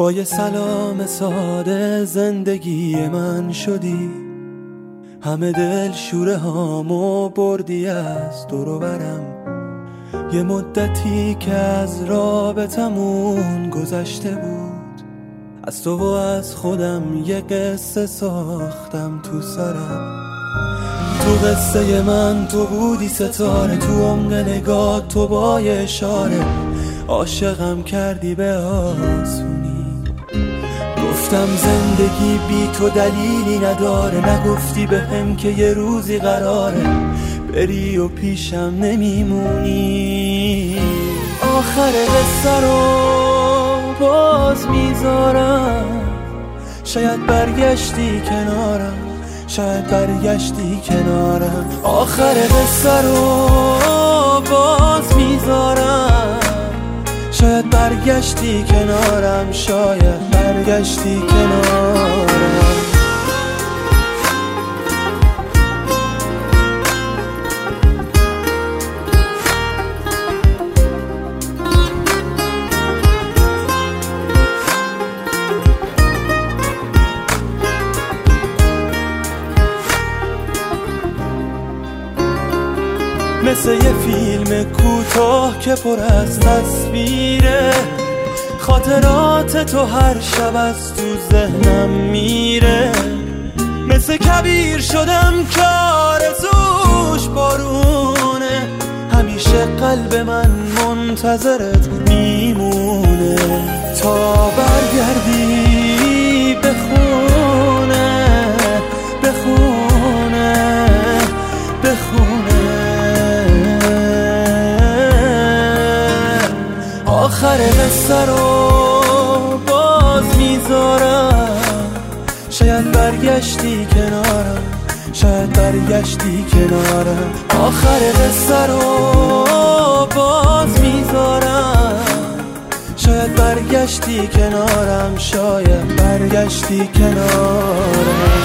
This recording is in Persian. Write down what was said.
با یه سلام ساده زندگی من شدی، همه دل شوره هامو بردی از دور و برم. یه مدتی که از رابطمون گذشته بود، از تو و از خودم یه قصه ساختم تو سرم. تو قصه من تو بودی ستاره، تو عمق نگاه تو با یه اشاره عاشقم کردی به آسونی. گفتم زندگی بی تو دلیلی نداره، نگفتی بهم که یه روزی قراره بری و پیشم نمیمونی. آخر قصه رو باز میذارم، شاید برگشتی کنارم، شاید برگشتی کنارم. آخر قصه رو باز میذارم، شاید برگشتی کنارم، شاید برگشتی کنارم. مثل یه فیلم کوتاه که پر از تصویره، خاطرات تو هر شب از تو ذهنم میره. مثل کبیر شدم که آرزوش بارونه، همیشه قلب من منتظرت میمونه تا برگردی بخونه بخونه بخونه. آخر قصه رو باز میذارم، شاید برگشتی کنارم، شاید برگشتی کنارم. آخر قصه رو باز میذارم، شاید برگشتی کنارم، شاید برگشتی کنارم.